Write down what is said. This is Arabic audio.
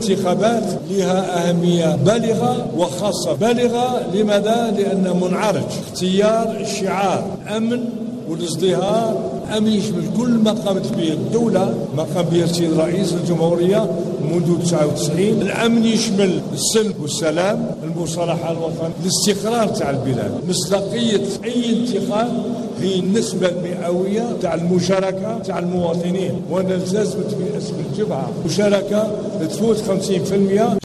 انتخابات لها أهمية بالغة وخاصة. بالغة لماذا؟ لأن منعرج اختيار الشعار أمن والازدهار. أمن يشمل كل ما قامت به الدولة، ما قام به السيد رئيس الجمهورية منذ 99. الأمن يشمل السلم والسلام، المصالحة الوطنية، الاستقرار تاع البلاد. مصداقية أي انتخاب هي النسبة المئوية تاع المشاركة تاع المواطنين، وأنا التزمت باسم الجبهة مشاركة تفوت 50%.